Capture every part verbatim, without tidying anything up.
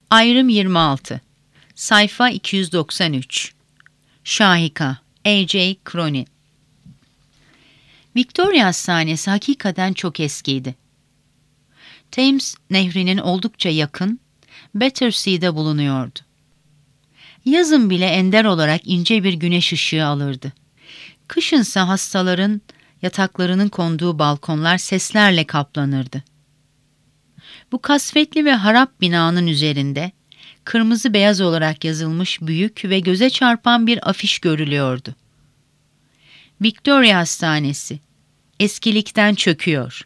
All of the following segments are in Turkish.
Ayrım yirmi altı. Sayfa iki yüz doksan üç. Şahika, A J Cronin. Victoria Hastanesi hakikaten çok eskiydi. Thames Nehri'nin oldukça yakın, Battersea'de bulunuyordu. Yazın bile ender olarak ince bir güneş ışığı alırdı. Kışınsa hastaların yataklarının konduğu balkonlar seslerle kaplanırdı. Bu kasvetli ve harap binanın üzerinde kırmızı beyaz olarak yazılmış büyük ve göze çarpan bir afiş görülüyordu. Victoria Hastanesi, eskilikten çöküyor.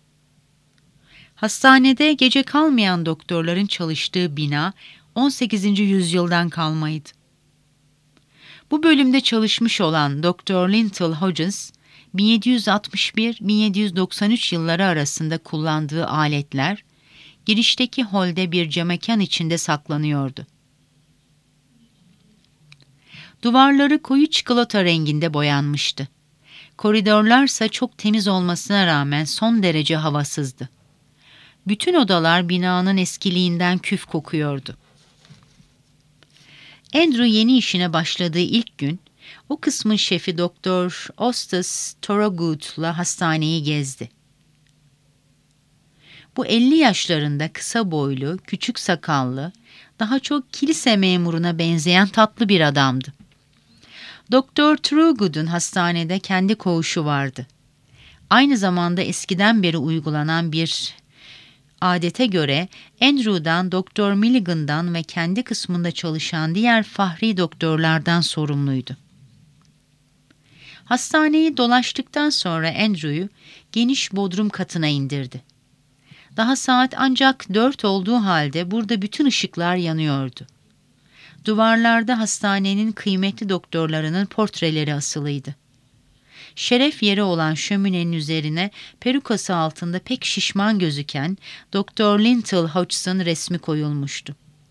Hastanede gece kalmayan doktorların çalıştığı bina on sekizinci yüzyıldan kalmaydı. Bu bölümde çalışmış olan Doktor Lintel Hodges, bin yedi yüz altmış bir bin yedi yüz doksan üç yılları arasında kullandığı aletler, girişteki holde bir camekan içinde saklanıyordu. Duvarları koyu çikolata renginde boyanmıştı. Koridorlarsa çok temiz olmasına rağmen son derece havasızdı. Bütün odalar binanın eskiliğinden küf kokuyordu. Andrew yeni işine başladığı ilk gün, o kısmın şefi Doktor Eustace Thorogood'la hastaneyi gezdi. Bu elli yaşlarında kısa boylu, küçük sakallı, daha çok kilise memuruna benzeyen tatlı bir adamdı. Doktor Thorogood'un hastanede kendi koğuşu vardı. Aynı zamanda eskiden beri uygulanan bir adete göre Andrew'dan, Doktor Milligan'dan ve kendi kısmında çalışan diğer fahri doktorlardan sorumluydu. Hastaneyi dolaştıktan sonra Andrew'yu geniş bodrum katına indirdi. Daha saat ancak dört olduğu halde burada bütün ışıklar yanıyordu. Duvarlarda hastanenin kıymetli doktorlarının portreleri asılıydı. Şeref yeri olan şöminenin üzerine perukası altında pek şişman gözüken Doktor Lintel Hodges'ın resmi koyulmuştu.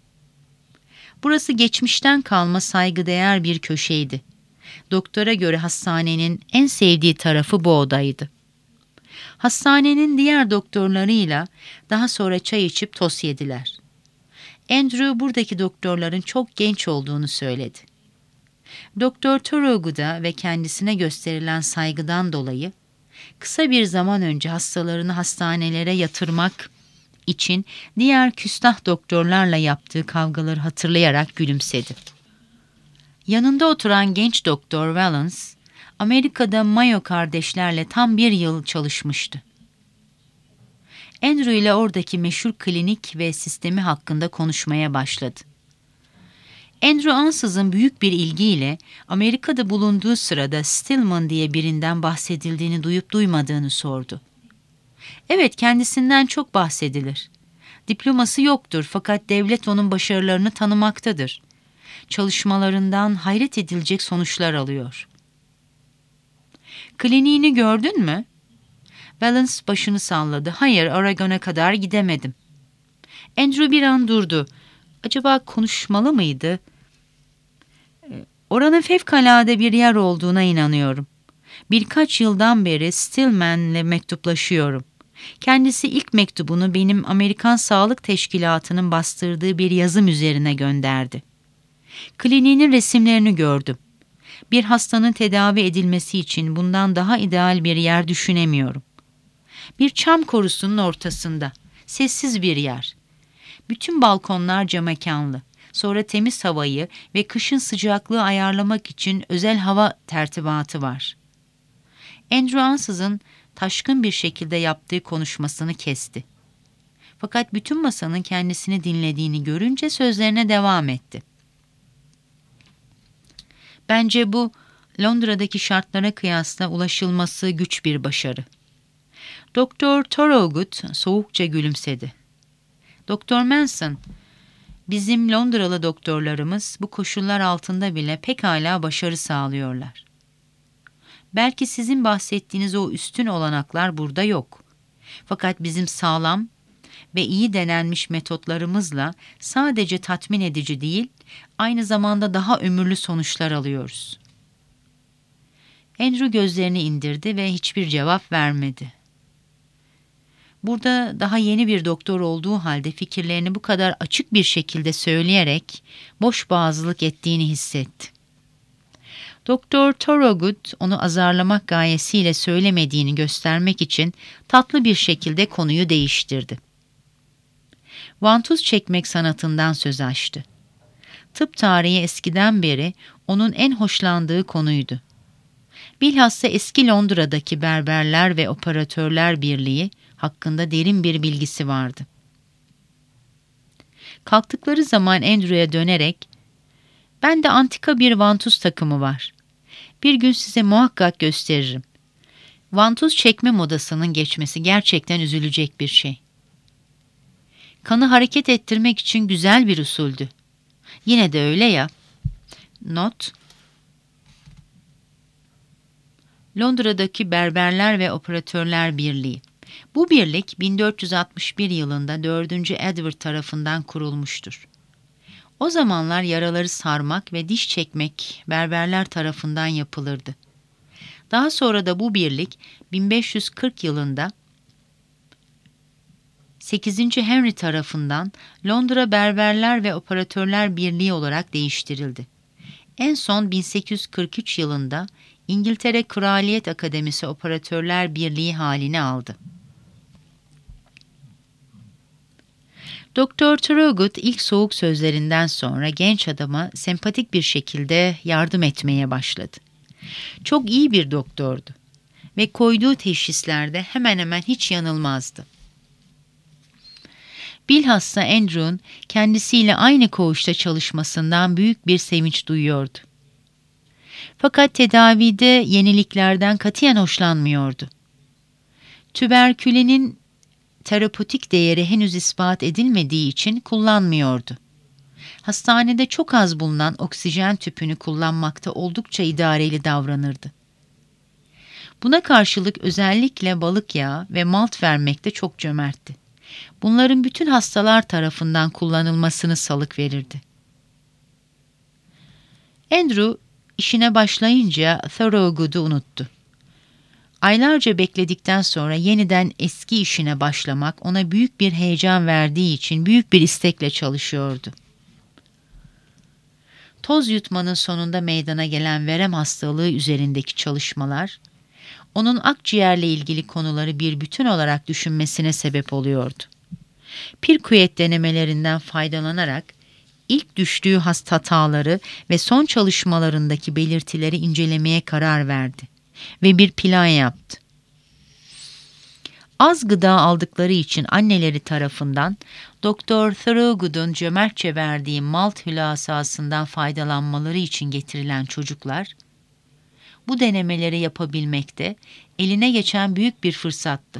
Burası geçmişten kalma saygıdeğer bir köşeydi. Doktora göre hastanenin en sevdiği tarafı bu odaydı. Hastanenin diğer doktorlarıyla daha sonra çay içip tost yediler. Andrew buradaki doktorların çok genç olduğunu söyledi. Doktor Thorogood'a ve kendisine gösterilen saygıdan dolayı kısa bir zaman önce hastalarını hastanelere yatırmak için diğer küstah doktorlarla yaptığı kavgaları hatırlayarak gülümsedi. Yanında oturan genç Doktor Valance, Amerika'da Mayo kardeşlerle tam bir yıl çalışmıştı. Andrew ile oradaki meşhur klinik ve sistemi hakkında konuşmaya başladı. Andrew ansızın büyük bir ilgiyle Amerika'da bulunduğu sırada Stillman diye birinden bahsedildiğini duyup duymadığını sordu. Evet, kendisinden çok bahsedilir. Diploması yoktur fakat devlet onun başarılarını tanımaktadır. Çalışmalarından hayret edilecek sonuçlar alıyor. Kliniğini gördün mü? Valance başını salladı. Hayır, Oregon'a kadar gidemedim. Andrew bir an durdu. Acaba konuşmalı mıydı? Oranın fevkalade bir yer olduğuna inanıyorum. Birkaç yıldan beri Stillman'le mektuplaşıyorum. Kendisi ilk mektubunu benim Amerikan Sağlık Teşkilatı'nın bastırdığı bir yazım üzerine gönderdi. Kliniğinin resimlerini gördüm. Bir hastanın tedavi edilmesi için bundan daha ideal bir yer düşünemiyorum. Bir çam korusunun ortasında, sessiz bir yer. Bütün balkonlar camekanlı. Sonra temiz havayı ve kışın sıcaklığı ayarlamak için özel hava tertibatı var. Andrew ansızın taşkın bir şekilde yaptığı konuşmasını kesti. Fakat bütün masanın kendisini dinlediğini görünce sözlerine devam etti. Bence bu Londra'daki şartlara kıyasla ulaşılması güç bir başarı. Doktor Thorogood soğukça gülümsedi. Doktor Manson, bizim Londralı doktorlarımız bu koşullar altında bile pekala başarı sağlıyorlar. Belki sizin bahsettiğiniz o üstün olanaklar burada yok. Fakat bizim sağlam ve iyi denenmiş metotlarımızla sadece tatmin edici değil, aynı zamanda daha ömürlü sonuçlar alıyoruz. Andrew gözlerini indirdi ve hiçbir cevap vermedi. Burada daha yeni bir doktor olduğu halde fikirlerini bu kadar açık bir şekilde söyleyerek boş boğazlılık ettiğini hissetti. Doktor Thorogood onu azarlamak gayesiyle söylemediğini göstermek için tatlı bir şekilde konuyu değiştirdi. Vantuz çekmek sanatından söz açtı. Tıp tarihi eskiden beri onun en hoşlandığı konuydu. Bilhassa eski Londra'daki berberler ve operatörler birliği hakkında derin bir bilgisi vardı. Kalktıkları zaman Andrew'ya dönerek, "Bende antika bir vantuz takımı var. Bir gün size muhakkak gösteririm. Vantuz çekme modasının geçmesi gerçekten üzülecek bir şey. Kanı hareket ettirmek için güzel bir usuldü. Yine de öyle ya." Not: Londra'daki Berberler ve Operatörler Birliği. Bu birlik bin dört yüz altmış bir yılında dördüncü Edward tarafından kurulmuştur. O zamanlar yaraları sarmak ve diş çekmek berberler tarafından yapılırdı. Daha sonra da bu birlik bin beş yüz kırk yılında sekizinci Henry tarafından Londra Berberler ve Operatörler Birliği olarak değiştirildi. En son bin sekiz yüz kırk üç yılında İngiltere Kraliyet Akademisi Operatörler Birliği halini aldı. Doktor Thorogood ilk soğuk sözlerinden sonra genç adama sempatik bir şekilde yardım etmeye başladı. Çok iyi bir doktordu ve koyduğu teşhislerde hemen hemen hiç yanılmazdı. Bilhassa Andrew'un kendisiyle aynı koğuşta çalışmasından büyük bir sevinç duyuyordu. Fakat tedavide yeniliklerden katiyen hoşlanmıyordu. Tüberkülenin terapötik değeri henüz ispat edilmediği için kullanmıyordu. Hastanede çok az bulunan oksijen tüpünü kullanmakta oldukça idareli davranırdı. Buna karşılık özellikle balık yağı ve malt vermekte çok cömertti. Bunların bütün hastalar tarafından kullanılmasını salık verirdi. Andrew işine başlayınca Thorogood'u unuttu. Aylarca bekledikten sonra yeniden eski işine başlamak ona büyük bir heyecan verdiği için büyük bir istekle çalışıyordu. Toz yutmanın sonunda meydana gelen verem hastalığı üzerindeki çalışmalar, onun akciğerle ilgili konuları bir bütün olarak düşünmesine sebep oluyordu. Pirkuet denemelerinden faydalanarak ilk düştüğü hasta hataları ve son çalışmalarındaki belirtileri incelemeye karar verdi ve bir plan yaptı. Az gıda aldıkları için anneleri tarafından Doktor Thorogood'un cömertçe verdiği malt hülasasından faydalanmaları için getirilen çocuklar, bu denemeleri yapabilmekte eline geçen büyük bir fırsattı.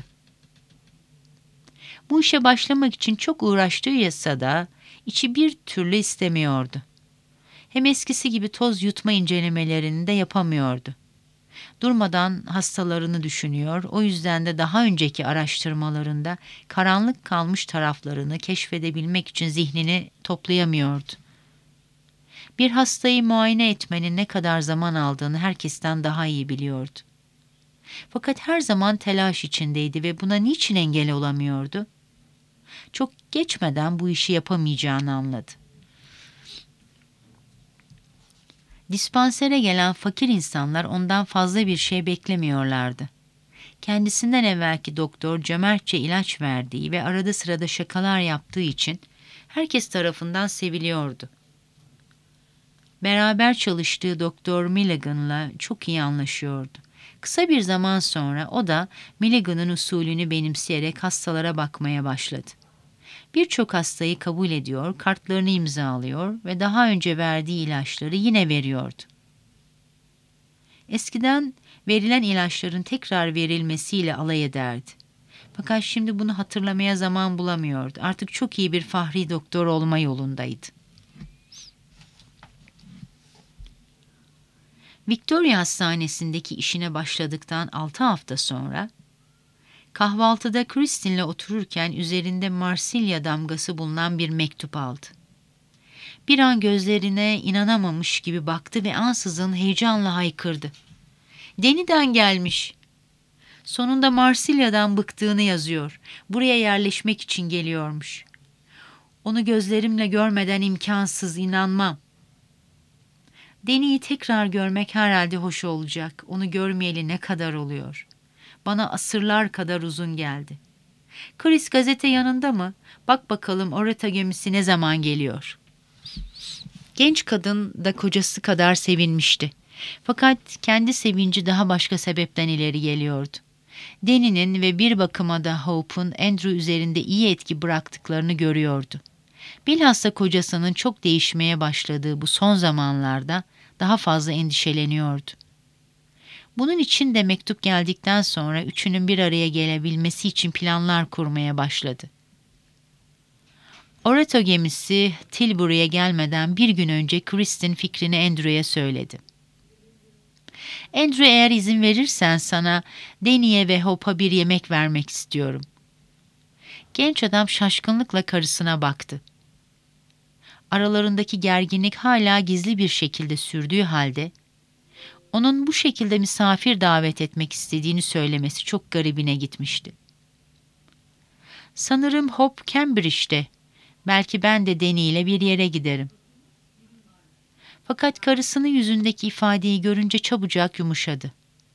Bu işe başlamak için çok uğraştıysa da içi bir türlü istemiyordu. Hem eskisi gibi toz yutma incelemelerini de yapamıyordu. Durmadan hastalarını düşünüyor, o yüzden de daha önceki araştırmalarında karanlık kalmış taraflarını keşfedebilmek için zihnini toplayamıyordu. Bir hastayı muayene etmenin ne kadar zaman aldığını herkesten daha iyi biliyordu. Fakat her zaman telaş içindeydi ve buna niçin engel olamıyordu? Çok geçmeden bu işi yapamayacağını anladı. Dispansere gelen fakir insanlar ondan fazla bir şey beklemiyorlardı. Kendisinden evvelki doktor cömertçe ilaç verdiği ve arada sırada şakalar yaptığı için herkes tarafından seviliyordu. Beraber çalıştığı Doktor Milligan'la çok iyi anlaşıyordu. Kısa bir zaman sonra o da Milligan'ın usulünü benimseyerek hastalara bakmaya başladı. Birçok hastayı kabul ediyor, kartlarını imzalıyor ve daha önce verdiği ilaçları yine veriyordu. Eskiden verilen ilaçların tekrar verilmesiyle alay ederdi. Fakat şimdi bunu hatırlamaya zaman bulamıyordu. Artık çok iyi bir fahri doktor olma yolundaydı. Victoria Hastanesi'ndeki işine başladıktan altı hafta sonra kahvaltıda Kristin'le otururken üzerinde Marsilya damgası bulunan bir mektup aldı. Bir an gözlerine inanamamış gibi baktı ve ansızın heyecanla haykırdı. "Deni'den gelmiş." Sonunda Marsilya'dan bıktığını yazıyor. Buraya yerleşmek için geliyormuş. Onu gözlerimle görmeden imkansız, inanmam. Deni'yi tekrar görmek herhalde hoş olacak. Onu görmeyeli ne kadar oluyor? Bana asırlar kadar uzun geldi. Chris gazete yanında mı? Bak bakalım Oreta gemisi ne zaman geliyor? Genç kadın da kocası kadar sevinmişti. Fakat kendi sevinci daha başka sebepten ileri geliyordu. Deni'nin ve bir bakıma da Hope'un Andrew üzerinde iyi etki bıraktıklarını görüyordu. Bilhassa kocasının çok değişmeye başladığı bu son zamanlarda daha fazla endişeleniyordu. Bunun için de mektup geldikten sonra üçünün bir araya gelebilmesi için planlar kurmaya başladı. Oreta gemisi Tilbury'e gelmeden bir gün önce Kristin fikrini Andrew'ye söyledi. Andrew, eğer izin verirsen sana Deni'ye ve Hope'a bir yemek vermek istiyorum. Genç adam şaşkınlıkla karısına baktı. Aralarındaki gerginlik hala gizli bir şekilde sürdüğü halde, onun bu şekilde misafir davet etmek istediğini söylemesi çok garibine gitmişti. Sanırım Hope Cambridge'de, belki ben de Deni ile bir yere giderim. Fakat karısının yüzündeki ifadeyi görünce çabucak yumuşadı.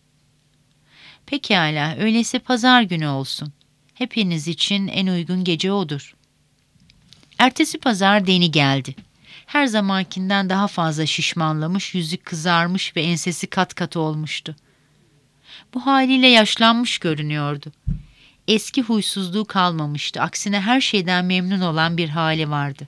Pekala, öyleyse pazar günü olsun. Hepiniz için en uygun gece odur. Ertesi pazar Deni geldi. Her zamankinden daha fazla şişmanlamış, yüzü kızarmış ve ensesi kat kat olmuştu. Bu haliyle yaşlanmış görünüyordu. Eski huysuzluğu kalmamıştı. Aksine her şeyden memnun olan bir hali vardı.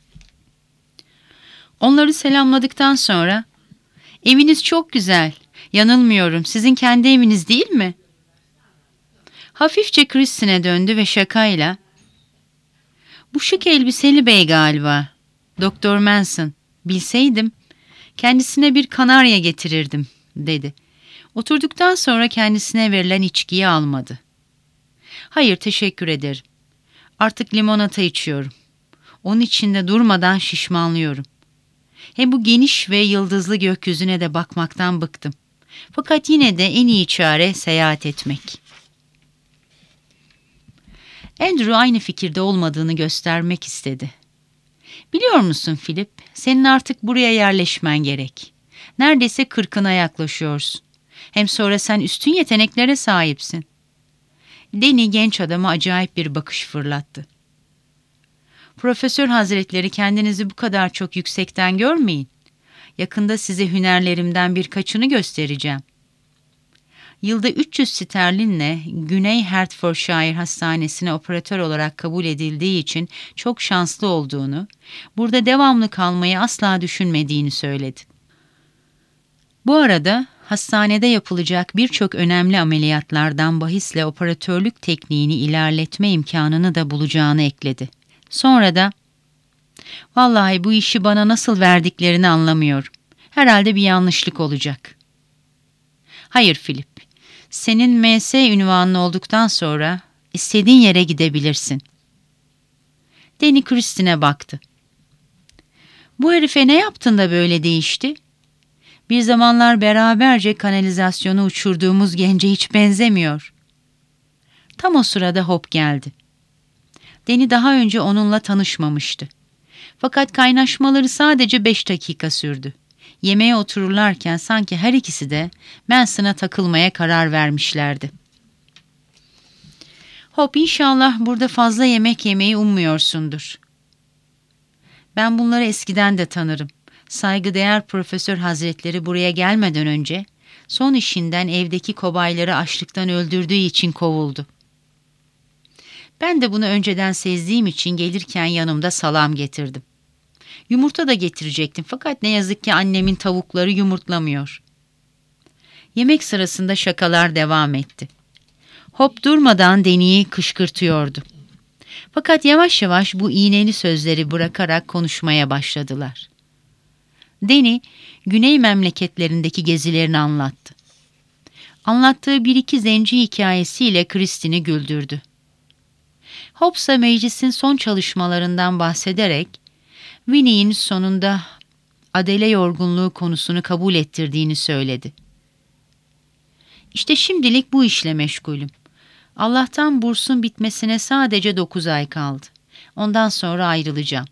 Onları selamladıktan sonra, "Eviniz çok güzel. Yanılmıyorum. Sizin kendi eviniz değil mi?" Hafifçe Kristin'e döndü ve şakayla, "Bu şık elbiseli bey galiba. Doktor Manson. Bilseydim kendisine bir kanarya getirirdim," dedi. Oturduktan sonra kendisine verilen içkiyi almadı. "Hayır, teşekkür ederim. Artık limonata içiyorum. Onun içinde durmadan şişmanlıyorum. Hem bu geniş ve yıldızlı gökyüzüne de bakmaktan bıktım. Fakat yine de en iyi çare seyahat etmek." Andrew aynı fikirde olmadığını göstermek istedi. "Biliyor musun Philip, senin artık buraya yerleşmen gerek. Neredeyse kırkına yaklaşıyorsun. Hem sonra sen üstün yeteneklere sahipsin." Deni genç adama acayip bir bakış fırlattı. "Profesör Hazretleri, kendinizi bu kadar çok yüksekten görmeyin. Yakında size hünerlerimden birkaçını göstereceğim." Yılda üç yüz sterlinle Güney Hertfordshire Hastanesi'ne operatör olarak kabul edildiği için çok şanslı olduğunu, burada devamlı kalmayı asla düşünmediğini söyledi. Bu arada hastanede yapılacak birçok önemli ameliyatlardan bahisle operatörlük tekniğini ilerletme imkanını da bulacağını ekledi. Sonra da, "Vallahi bu işi bana nasıl verdiklerini anlamıyorum. Herhalde bir yanlışlık olacak." "Hayır Philip, senin M S ünvanın olduktan sonra istediğin yere gidebilirsin." Deni Kristin'e baktı. "Bu herife ne yaptın da böyle değişti? Bir zamanlar beraberce kanalizasyonu uçurduğumuz gence hiç benzemiyor." Tam o sırada Hope geldi. Deni daha önce onunla tanışmamıştı. Fakat kaynaşmaları sadece beş dakika sürdü. Yemeğe otururlarken sanki her ikisi de Manson'a takılmaya karar vermişlerdi. "Hope, inşallah burada fazla yemek yemeyi ummuyorsundur." "Ben bunları eskiden de tanırım. Saygıdeğer Profesör Hazretleri buraya gelmeden önce son işinden evdeki kobayları açlıktan öldürdüğü için kovuldu. Ben de bunu önceden sezdiğim için gelirken yanımda salam getirdim. Yumurta da getirecektim fakat ne yazık ki annemin tavukları yumurtlamıyor." Yemek sırasında şakalar devam etti. Hope durmadan Deni'yi kışkırtıyordu. Fakat yavaş yavaş bu iğneli sözleri bırakarak konuşmaya başladılar. Deni, güney memleketlerindeki gezilerini anlattı. Anlattığı bir iki zenci hikayesiyle Kristin'i güldürdü. Hope ise meclisin son çalışmalarından bahsederek, Winnie'in sonunda Adele yorgunluğu konusunu kabul ettirdiğini söyledi. İşte şimdilik bu işle meşgulüm. Allah'tan bursun bitmesine sadece dokuz ay kaldı. Ondan sonra ayrılacağım.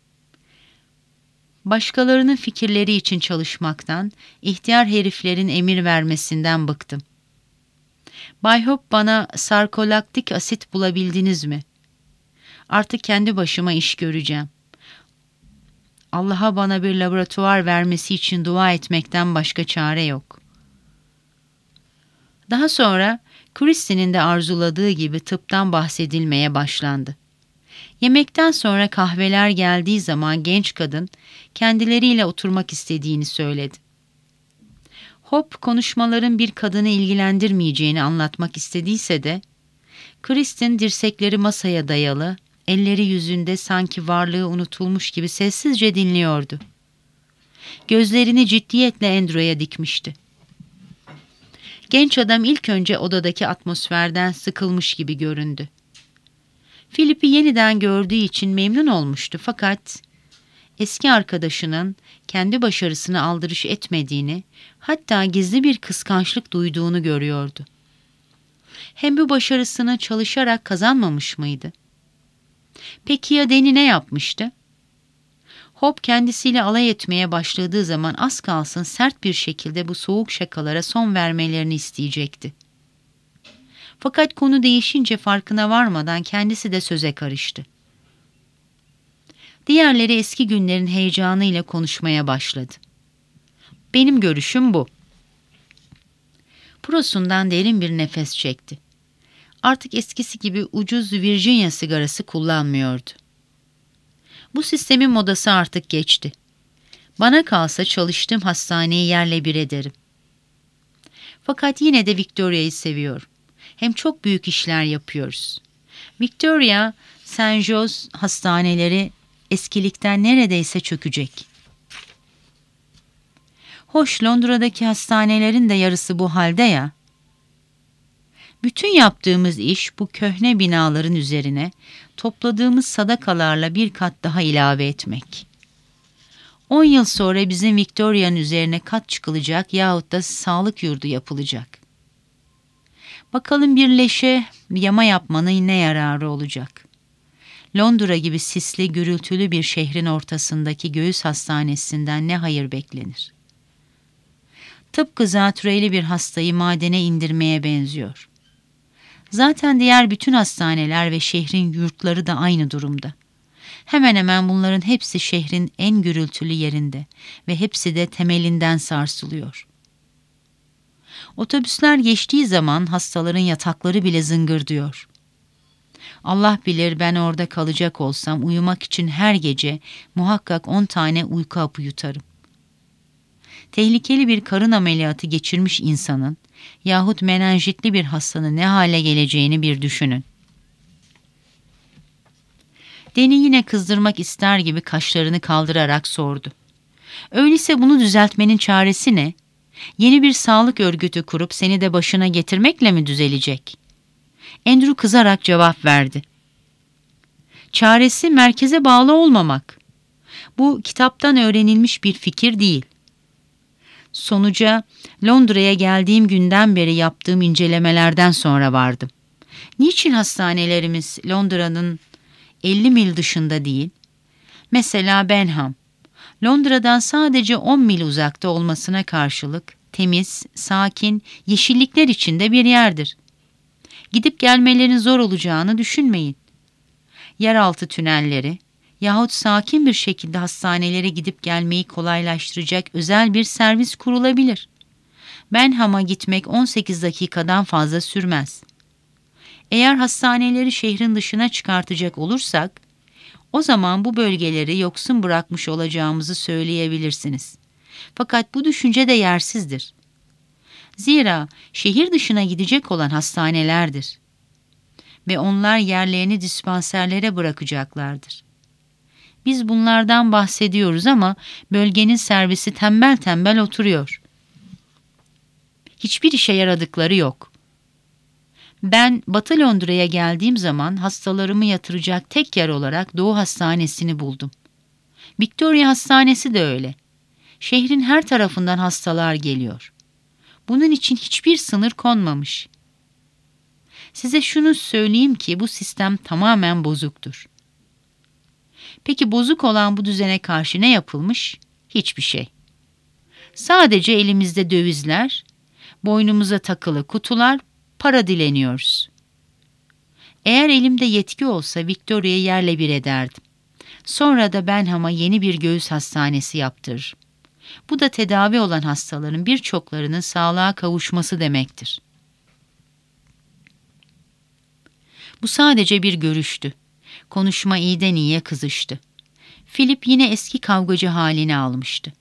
Başkalarının fikirleri için çalışmaktan, ihtiyar heriflerin emir vermesinden bıktım. Bay Hope bana sarkolaktik asit bulabildiniz mi? Artık kendi başıma iş göreceğim. Allah'a bana bir laboratuvar vermesi için dua etmekten başka çare yok. Daha sonra Christie'nin de arzuladığı gibi tıptan bahsedilmeye başlandı. Yemekten sonra kahveler geldiği zaman genç kadın kendileriyle oturmak istediğini söyledi. Hope konuşmaların bir kadını ilgilendirmeyeceğini anlatmak istediyse de Kristen dirsekleri masaya dayalı, elleri yüzünde sanki varlığı unutulmuş gibi sessizce dinliyordu. Gözlerini ciddiyetle Andrew'ya dikmişti. Genç adam ilk önce odadaki atmosferden sıkılmış gibi göründü. Philip'i yeniden gördüğü için memnun olmuştu fakat eski arkadaşının kendi başarısını aldırış etmediğini, hatta gizli bir kıskançlık duyduğunu görüyordu. Hem bu başarısını çalışarak kazanmamış mıydı? Peki ya Danny ne yapmıştı? Hope kendisiyle alay etmeye başladığı zaman az kalsın sert bir şekilde bu soğuk şakalara son vermelerini isteyecekti. Fakat konu değişince farkına varmadan kendisi de söze karıştı. Diğerleri eski günlerin heyecanıyla konuşmaya başladı. Benim görüşüm bu. Prosundan derin bir nefes çekti. Artık eskisi gibi ucuz Virginia sigarası kullanmıyordu. Bu sistemin modası artık geçti. Bana kalsa çalıştığım hastaneyi yerle bir ederim. Fakat yine de Victoria'yı seviyorum. Hem çok büyük işler yapıyoruz. Victoria, Saint Jose hastaneleri eskilikten neredeyse çökecek. Hoş, Londra'daki hastanelerin de yarısı bu halde ya. Bütün yaptığımız iş bu köhne binaların üzerine topladığımız sadakalarla bir kat daha ilave etmek. On yıl sonra bizim Victoria'nın üzerine kat çıkılacak yahut da sağlık yurdu yapılacak. Bakalım bir leşe yama yapmanın ne yararı olacak? Londra gibi sisli, gürültülü bir şehrin ortasındaki göğüs hastanesinden ne hayır beklenir? Tıpkı zatürreli bir hastayı madene indirmeye benziyor. Zaten diğer bütün hastaneler ve şehrin yurtları da aynı durumda. Hemen hemen bunların hepsi şehrin en gürültülü yerinde ve hepsi de temelinden sarsılıyor. Otobüsler geçtiği zaman hastaların yatakları bile zıngırdıyor. Allah bilir ben orada kalacak olsam uyumak için her gece muhakkak on tane uyku hapı yutarım. Tehlikeli bir karın ameliyatı geçirmiş insanın yahut menenjitli bir hastanın ne hale geleceğini bir düşünün. Danny yine kızdırmak ister gibi kaşlarını kaldırarak sordu. Öyleyse bunu düzeltmenin çaresi ne? Yeni bir sağlık örgütü kurup seni de başına getirmekle mi düzelecek? Andrew kızarak cevap verdi. Çaresi merkeze bağlı olmamak. Bu kitaptan öğrenilmiş bir fikir değil. Sonuca Londra'ya geldiğim günden beri yaptığım incelemelerden sonra vardım. Niçin hastanelerimiz Londra'nın elli mil dışında değil? Mesela Benham, Londra'dan sadece on mil uzakta olmasına karşılık temiz, sakin, yeşillikler içinde bir yerdir. Gidip gelmelerin zor olacağını düşünmeyin. Yeraltı tünelleri yahut sakin bir şekilde hastanelere gidip gelmeyi kolaylaştıracak özel bir servis kurulabilir. Benham'a gitmek on sekiz dakikadan fazla sürmez. Eğer hastaneleri şehrin dışına çıkartacak olursak, o zaman bu bölgeleri yoksun bırakmış olacağımızı söyleyebilirsiniz. Fakat bu düşünce de yersizdir. Zira şehir dışına gidecek olan hastanelerdir. Ve onlar yerlerini dispanserlere bırakacaklardır. Biz bunlardan bahsediyoruz ama bölgenin servisi tembel tembel oturuyor. Hiçbir işe yaradıkları yok. Ben Batı Londra'ya geldiğim zaman hastalarımı yatıracak tek yer olarak Doğu Hastanesi'ni buldum. Victoria Hastanesi de öyle. Şehrin her tarafından hastalar geliyor. Bunun için hiçbir sınır konmamış. Size şunu söyleyeyim ki bu sistem tamamen bozuktur. Peki bozuk olan bu düzene karşı ne yapılmış? Hiçbir şey. Sadece elimizde dövizler, boynumuza takılı kutular, para dileniyoruz. Eğer elimde yetki olsa Victoria'yı yerle bir ederdim. Sonra da Benham'a yeni bir göğüs hastanesi yaptırırım. Bu da tedavi olan hastaların birçoklarının sağlığa kavuşması demektir. Bu sadece bir görüştü. Konuşma iyiden iyiye kızıştı. Philip yine eski kavgacı halini almıştı.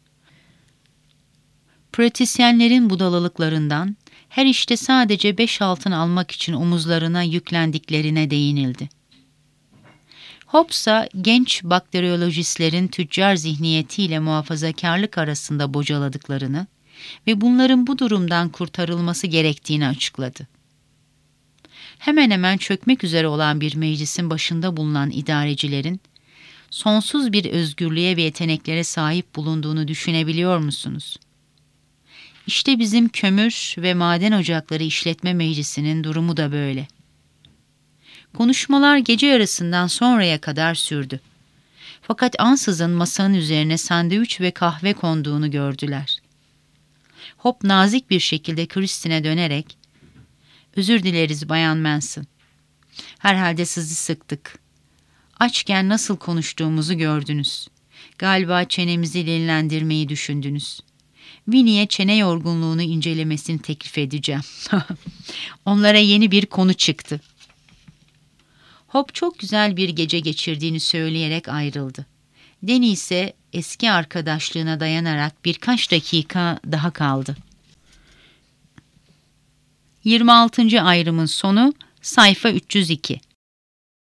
Pratisyenlerin budalalıklarından, her işte sadece beş altın almak için omuzlarına yüklendiklerine değinildi. Hobbes'a genç bakteriyolojistlerin tüccar zihniyetiyle muhafazakarlık arasında bocaladıklarını ve bunların bu durumdan kurtarılması gerektiğini açıkladı. Hemen hemen çökmek üzere olan bir meclisin başında bulunan idarecilerin sonsuz bir özgürlüğe ve yeteneklere sahip bulunduğunu düşünebiliyor musunuz? İşte bizim kömür ve maden ocakları işletme meclisinin durumu da böyle. Konuşmalar gece yarısından sonraya kadar sürdü. Fakat ansızın masanın üzerine sandviç ve kahve konduğunu gördüler. Hop nazik bir şekilde Kristin'e dönerek, "Özür dileriz Bayan Manson. Herhalde sizi sıktık. Açken nasıl konuştuğumuzu gördünüz. Galiba çenemizi lillendirmeyi düşündünüz. Winnie'ye çene yorgunluğunu incelemesini teklif edeceğim." Onlara yeni bir konu çıktı. Hop çok güzel bir gece geçirdiğini söyleyerek ayrıldı. Danny ise eski arkadaşlığına dayanarak birkaç dakika daha kaldı. yirmi altıncı ayrımın sonu sayfa üç yüz iki.